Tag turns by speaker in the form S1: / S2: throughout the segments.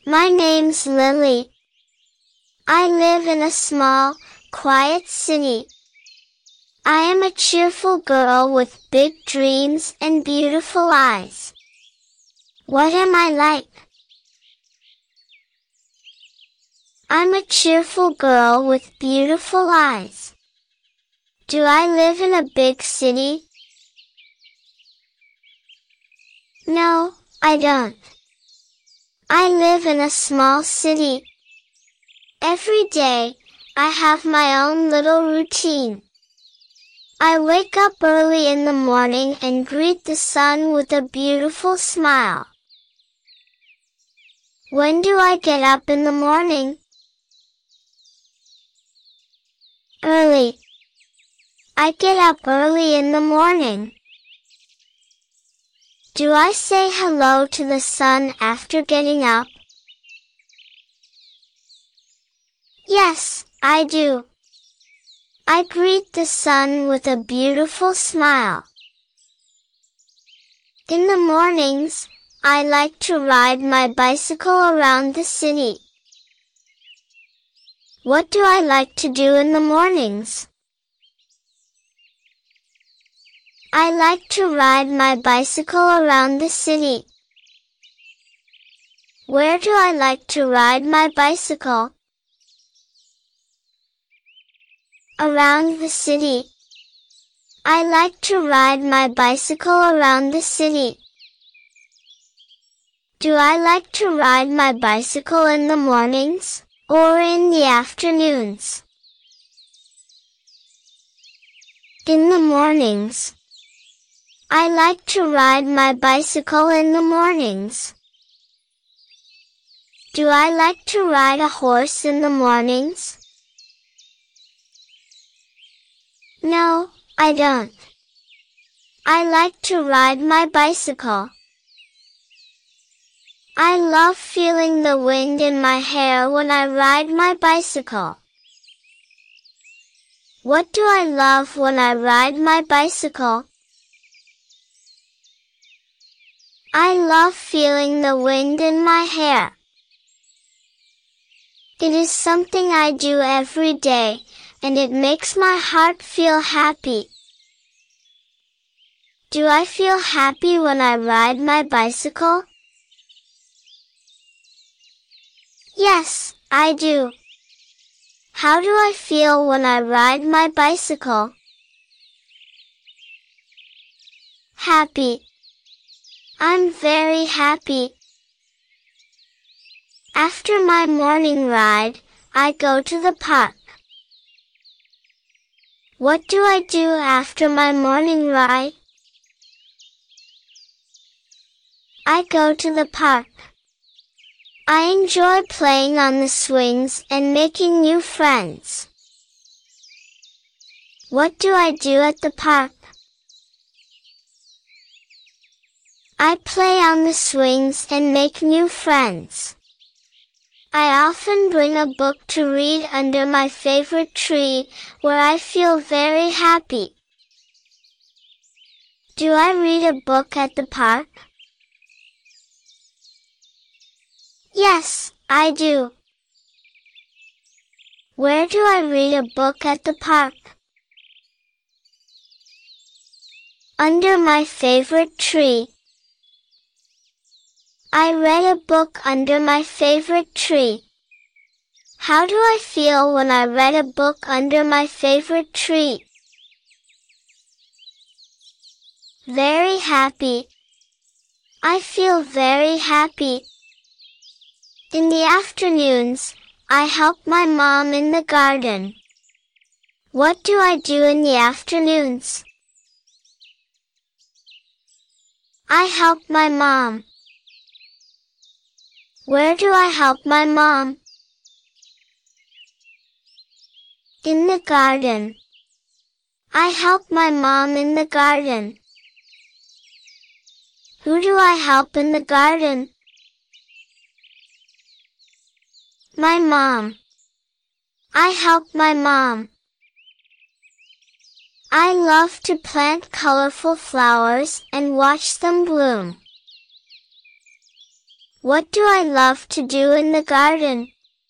S1: My name's Lily. I live in a small, quiet city. I am a cheerful girl with big dreams and beautiful eyes. What am I like? I'm a cheerful girl with beautiful eyes. Do I live in a big city? No, I don't. I live in a small city. Every day, I have my own little routine. I wake up early in the morning and greet the sun with a beautiful smile. When do I get up in the morning? Early. I get up early in the morning. Do I say hello to the sun after getting up? Yes, I do. I greet the sun with a beautiful smile. In the mornings, I like to ride my bicycle around the city. What do I like to do in the mornings? I like to ride my bicycle around the city. Where do I like to ride my bicycle? Around the city. I like to ride my bicycle around the city. Do I like to ride my bicycle in the mornings, or in the afternoons? In the mornings. I like to ride my bicycle in the mornings. Do I like to ride a horse in the mornings? No, I don't. I like to ride my bicycle. I love feeling the wind in my hair when I ride my bicycle. What do I love when I ride my bicycle? I love feeling the wind in my hair. It is something I do every day, and it makes my heart feel happy. Do I feel happy when I ride my bicycle? Yes, I do. How do I feel when I ride my bicycle? Happy. I'm very happy. After my morning ride, I go to the park. What do I do after my morning ride? I go to the park. I enjoy playing on the swings and making new friends. What do I do at the park? I play on the swings and make new friends. I often bring a book to read under my favorite tree, where I feel very happy. Do I read a book at the park? Yes, I do. Where do I read a book at the park? Under my favorite tree. I read a book under my favorite tree. How do I feel when I read a book under my favorite tree? Very happy. I feel very happy. In the afternoons, I help my mom in the garden. What do I do in the afternoons? I help my mom. Where do I help my mom? In the garden. I help my mom in the garden. Who do I help in the garden? My mom. I help my mom. I love to plant colorful flowers and watch them bloom. What do I love to do in the garden?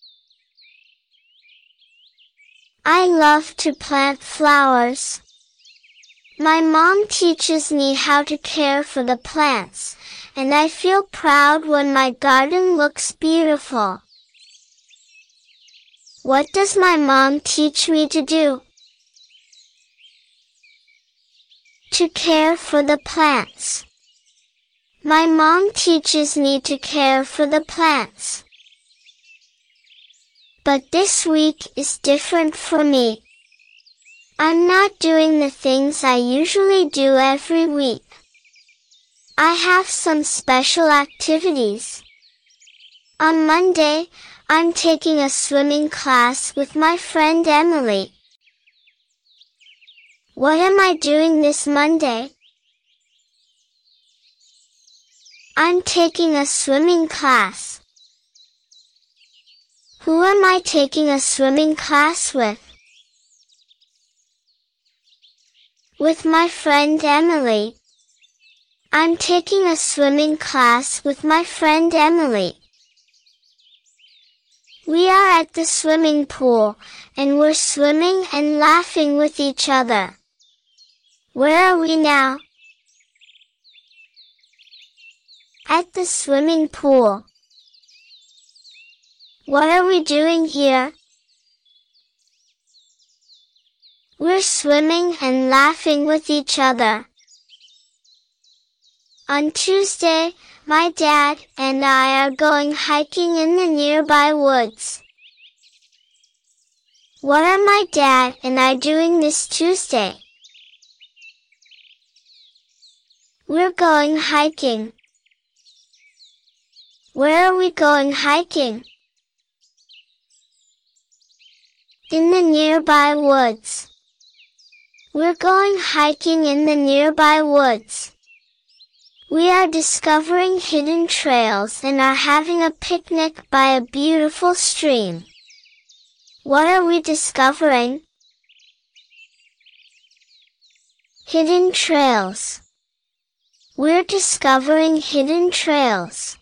S1: I love to plant flowers. My mom teaches me how to care for the plants, and I feel proud when my garden looks beautiful. What does my mom teach me to do? To care for the plants. My mom teaches me to care for the plants. But this week is different for me. I'm not doing the things I usually do every week. I have some special activities. On Monday, I'm taking a swimming class with my friend Emily. What am I doing this Monday? I'm taking a swimming class. Who am I taking a swimming class with? With my friend Emily. I'm taking a swimming class with my friend Emily. We are at the swimming pool, and we're swimming and laughing with each other. Where are we now? At the swimming pool. What are we doing here? We're swimming and laughing with each other. On Tuesday, my dad and I are going hiking in the nearby woods. What are my dad and I doing this Tuesday? We're going hiking. Where are we going hiking? In the nearby woods. We're going hiking in the nearby woods. We are discovering hidden trails and are having a picnic by a beautiful stream. What are we discovering? Hidden trails. We're discovering hidden trails.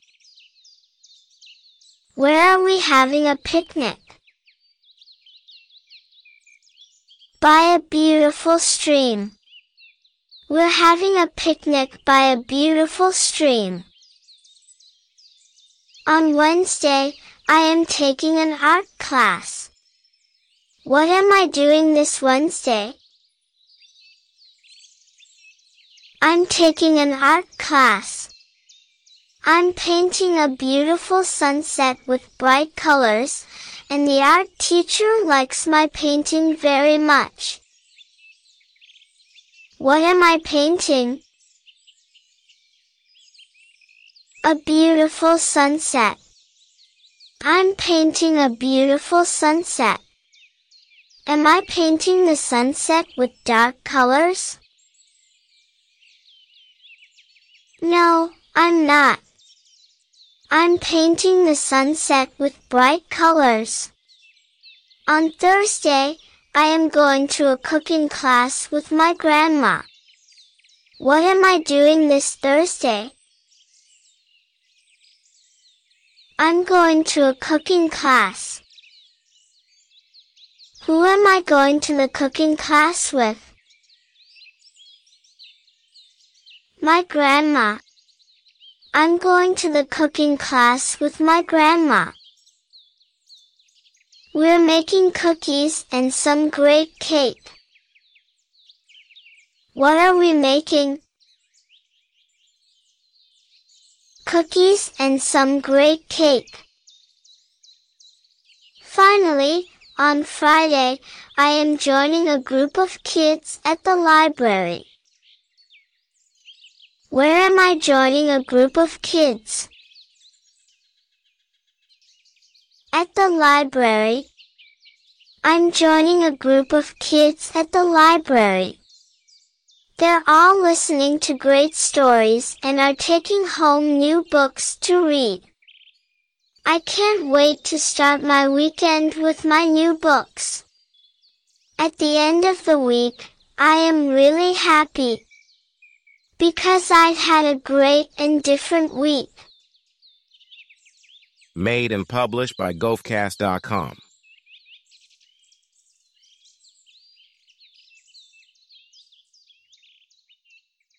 S1: Where are we having a picnic? By a beautiful stream. We're having a picnic by a beautiful stream. On Wednesday, I am taking an art class. What am I doing this Wednesday? I'm taking an art class. I'm painting a beautiful sunset with bright colors, and the art teacher likes my painting very much. What am I painting? A beautiful sunset. I'm painting a beautiful sunset. Am I painting the sunset with dark colors? No, I'm not. I'm painting the sunset with bright colors. On Thursday, I am going to a cooking class with my grandma. What am I doing this Thursday? I'm going to a cooking class. Who am I going to the cooking class with? My grandma. I'm going to the cooking class with my grandma. We're making cookies and some great cake. What are we making? Cookies and some great cake. Finally, on Friday, I am joining a group of kids at the library. Where am I joining a group of kids? At the library. I'm joining a group of kids at the library. They're all listening to great stories and are taking home new books to read. I can't wait to start my weekend with my new books. At the end of the week, I am really happy. Because I've had a great and different week.
S2: Made and published by Gofcast.com.